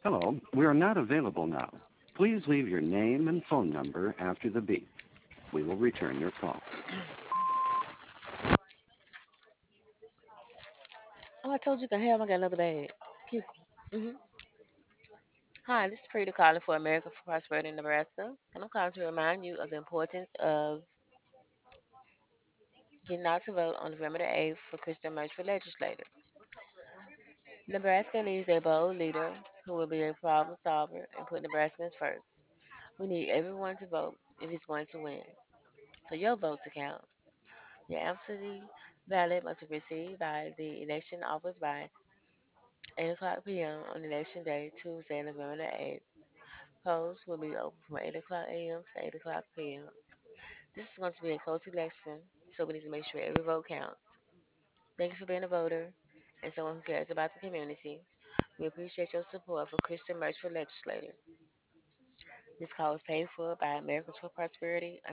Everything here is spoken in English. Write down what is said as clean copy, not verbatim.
Hello, we are not available now. Please leave your name and phone number after the beep. We will return your call. Oh, I told you can have. I got another bag. Here. hmm Hi, this is Frida calling for America for Prosperity in Nebraska, and I'm calling to remind you of the importance of getting out to vote on November the 8th for Christian Merch for legislator. Nebraska needs a bold leader who will be a problem solver and put Nebraskans first. We need everyone to vote if he's going to win, for your vote to count. Your absentee ballot must be received by the election office by 8 o'clock p.m. on election day, Tuesday, November the 8th. Polls will be open from 8 o'clock a.m. to 8 o'clock p.m. This is going to be a close election, so we need to make sure every vote counts. Thank you for being a voter and someone who cares about the community. We appreciate your support for Christian Merch for Legislator. This call is paid for by Americans for Prosperity,